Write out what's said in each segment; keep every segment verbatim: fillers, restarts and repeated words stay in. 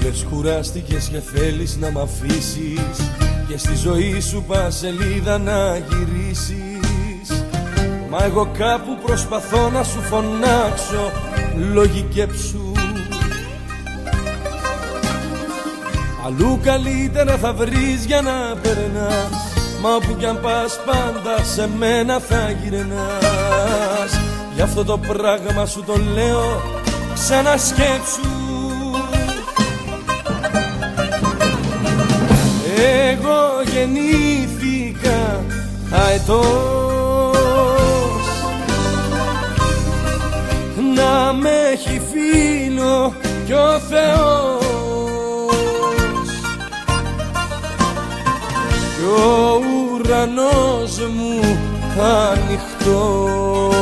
λες κουράστηκες και θέλεις να μ' αφήσεις και στη ζωή σου πας σελίδα να γυρίσεις. Μα εγώ κάπου προσπαθώ να σου φωνάξω, λογικέψου. Αλλού καλύτερα θα βρεις για να περνάς, μα όπου κι αν πας πάντα σε μένα θα γυρνάς. Γι' αυτό το πράγμα σου το λέω, ξανασκέψου. Εγώ γεννήθηκα αετός να με έχει φίλο κι ο Θεός, κι ο ουρανός μου ανοιχτός.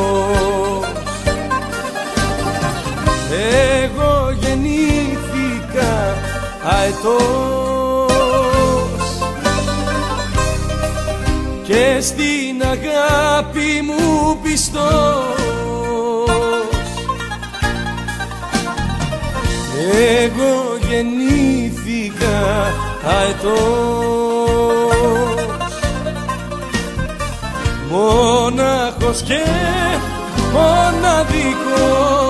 Εγώ γεννήθηκα αετός και στην αγάπη μου πιστός. Εγώ γεννήθηκα αετός, μονάχος και μοναδικός.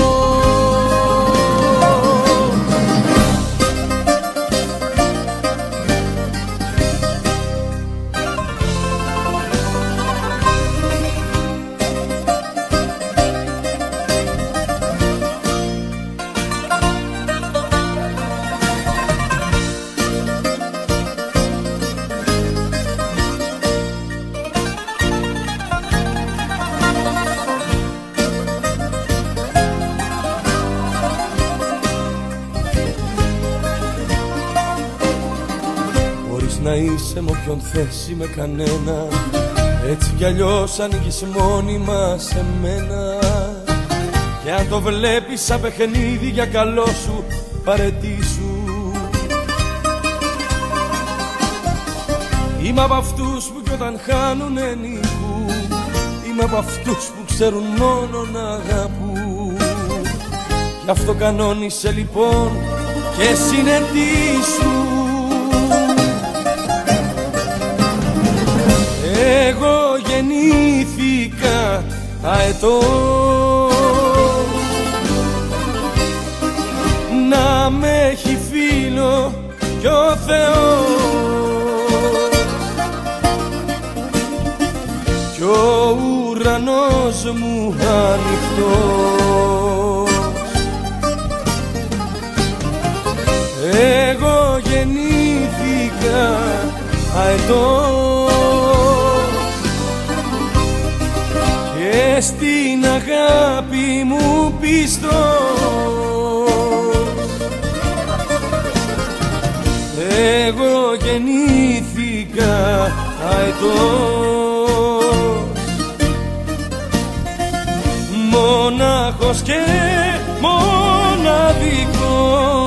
Να είσαι με όποιον θες με κανένα, έτσι κι αλλιώς ανοίγεις μόνιμα σε μένα. Και αν το βλέπεις σαν παιχνίδι για καλό σου, παραιτήσου. Είμαι από αυτούς που κι όταν χάνουνε νικούν, είμαι από αυτούς που ξέρουν μόνο να αγαπούν. Γι' αυτό κανόνισε λοιπόν και συνετήσου. Εγώ γεννήθηκα αετός να με έχει φίλο κι ο Θεός, κι ο ουρανός μου ανοιχτός. Εγώ γεννήθηκα αετός και στην αγάπη μου πιστός. Εγώ γεννήθηκα αετός, μονάχος και μοναδικός.